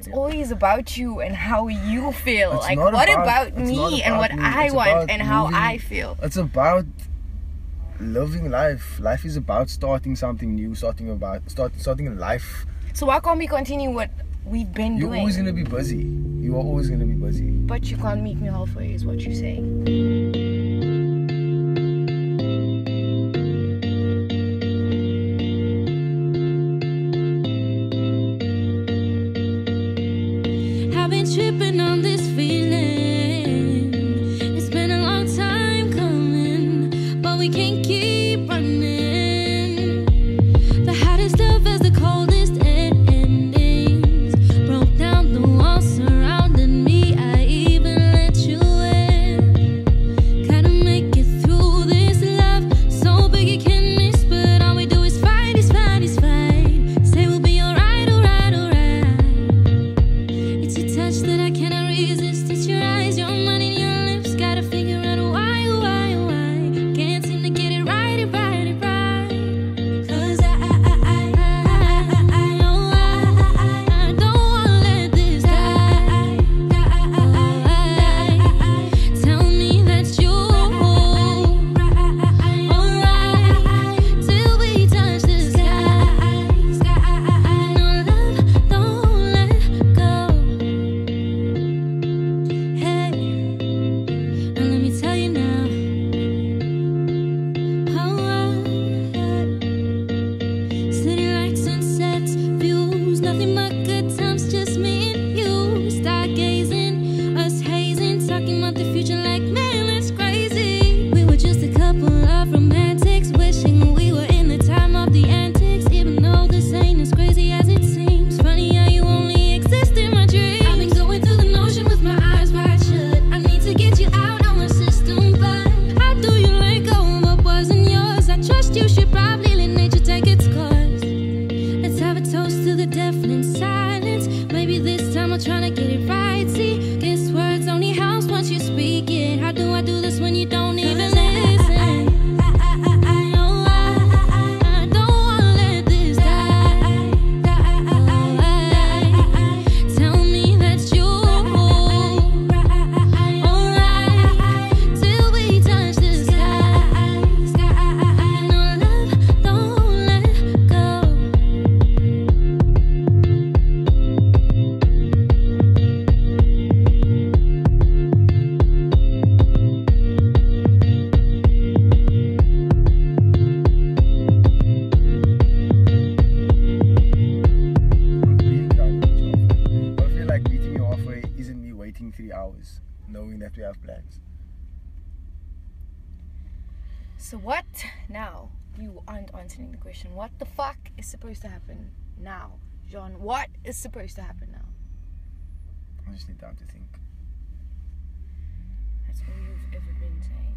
it's always about you and how you feel. It's like, not what about- about it's not me and about what me. I It's want about and how moving- I feel? It's about living life. Life is about starting something new, starting a life. So why can't we continue what we've been You're doing? always gonna be busy. You are always gonna be busy. But you can't meet me halfway, is what you're saying. I've been tripping on this feeling. It's been a long time coming, but we can't keep running. The hottest love has the coldest endings. Broke down the walls surrounding me. I even let you in. Gotta make it through this love. So big you can miss, but all we do is fight, is fight, is fight. Say we'll be alright, alright, alright. It's your touch that I cannot resist. It's your eyes, your money, and your lips. Gotta figure out why. Can't seem to get it right, it right, it right. 'Cause I don't wanna let this die. Tell me that you're alright till we touch the sky. No love, don't let go. Hey, now let me tell you now. City lights, sunsets, views, nothing but good times, just me and you. Stargazing, us hazing, talking about the future like, man, that's crazy. We were just a couple of romantics, wishing we were in the time of the antics. Even though this ain't as crazy as it seems. Funny how you only exist in my dreams. I've been going through the motion with my eyes wide shut. I need to get you out of my system, but how do you let go of what wasn't yours? I trust you should probably let nature take its course. Let's have a toast to the deafening silence. Maybe this time I'll try to get it right. See, guess words only helps once you speak it. How do I do this when you don't even listen? I don't wanna let this die. Tell me that you're alright till we touch the sky. No love, don't let go. I've been trying to meet you halfway. But I feel like meeting you halfway isn't me waiting 3 hours, knowing that we have plans. So what now? You aren't answering the question. What the fuck is supposed to happen now? John, what is supposed to happen now? I just need time to think. That's all you've ever been saying.